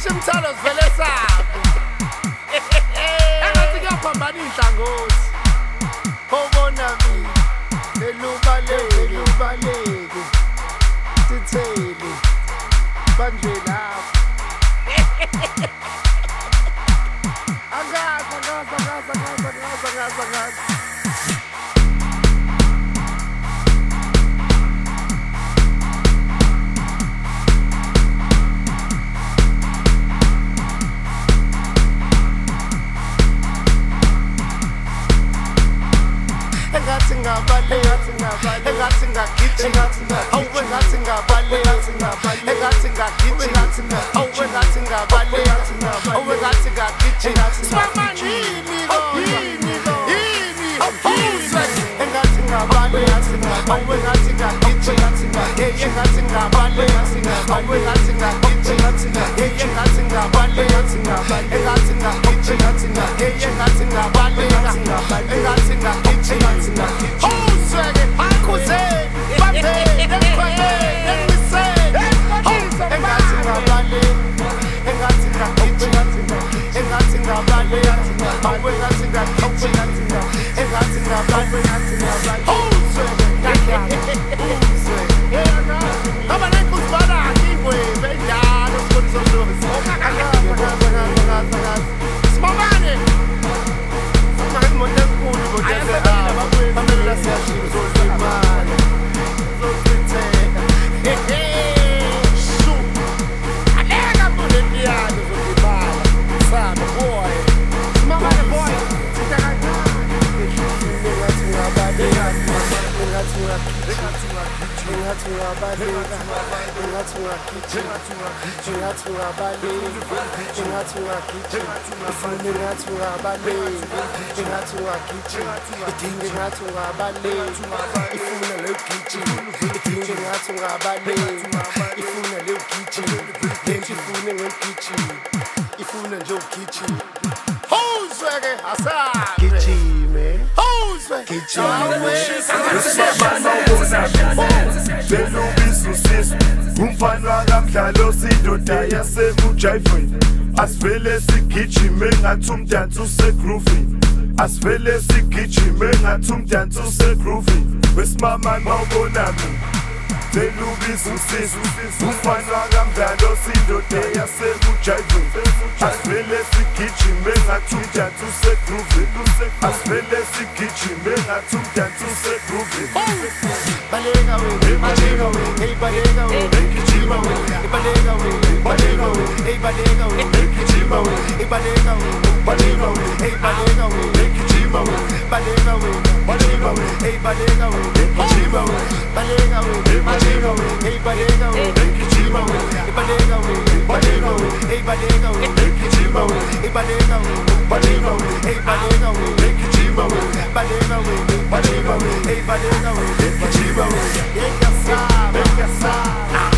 Imthalo sivele sabe. Engathi kuyaphambana inhlangothi. Obona mina elubaleke sithele banje lapho. Angaza. Engathi ngabaleka engathi ngagijima awu engathi ngabaleka engathi ngagijima awu engathi ngabaleka awu engathi ngagijima sibamanini engathi ngabaleka awu engathi ngagijima engathi ngabaleka awu engathi ngagijima engathi ngabaleka engathi ngagijima engathi ngabaleka engathi ngagijima Swagger, Hakuze, Babe, umfana kamdlalo sidoda yasekujayivini asivele sigijime ngathi umdansi usegroovini asivele sigijime ngathi umdansi usegroovini wesimama mawubona mina selubisa usisi umfana kamdlalo sidoda yasekujayivini asivele sigijime ngathi umdansi usegroovini asivele sigijime ngathi umdansi usegroovini Balega we, hey balega we, hey balega we, hey kijima we, hey balega we, balega we, hey balega we, hey kijima we, hey balega we, balega we, hey balega we, hey kijima we, balega we, balega we, hey balega we, hey kijima we, balega we, balega we, hey balega we, hey kijima we, hey balega we, balega we, hey balega we, hey kijima we, hey balega we, balega we, hey balega we, hey kijima we, balega we, balega we, hey balega we, hey kijima we, hey kasa,